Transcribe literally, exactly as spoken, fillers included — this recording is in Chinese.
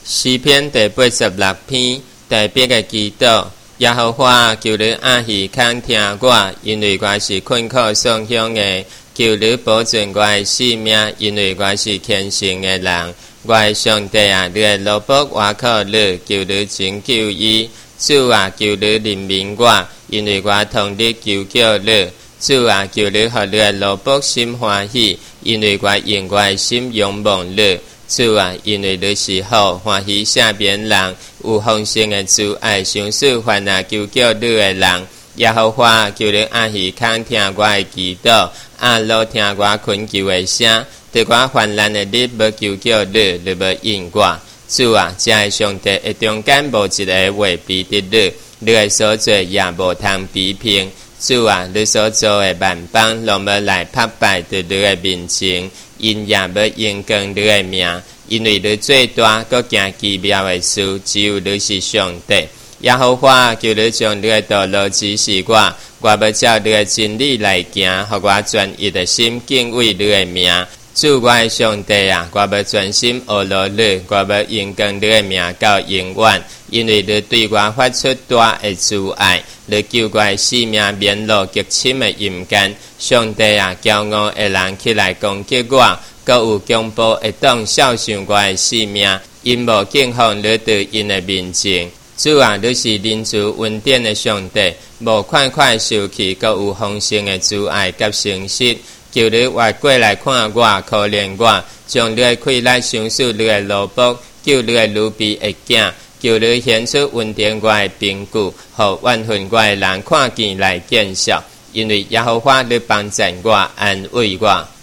诗篇第八十六篇第八个祈祷。耶和华，求你阿耳康听我，因为我是困苦丧乡的；求你保存我的性命，因为我是虔诚的人。我的上帝啊，你的罗卜我靠你，求你拯救伊。主啊，求你怜悯我，因为我同你求救你。主啊，求你予你的罗卜心欢喜，因为我用我的心仰望你。主啊，因为你是好，欢喜赦免人，有丰盛的慈爱，相信凡那求救你的人。耶和华，求你阿耳康听我的祈祷，阿罗听我恳求的声。对我患难的日要求救你，你要应我。主啊，这个上帝的中间无一个会比得你，你的所做也无通比拼。主啊，你所做的万邦，拢要来拍败在你的面前，因也要应光你的名，因为你最大，搁行奇妙的事，只有你是上帝。耶和华，求你将你的道路指示我，我要照你的真理来行，互我专一的心敬畏你的名。主我的上帝啊，我要专心学罗你，我要应光你的名到永远，因为你对我发出大的慈爱，你救我的性命免落极深的阴间。上帝啊，骄傲的人起来攻击我，搁有强暴会当孝顺我的性命，因无敬奉你在因的面前。主啊，你是仁慈恩典的上帝，无款款受气，搁有丰盛的慈爱甲诚实。求你活过来看我，可怜我，将你的气来相信你的罗卜，救你的奴婢的囝，求你显出恩典我的凭据，互怨恨我的人看见来见笑，因为耶和华你帮助我，安慰我。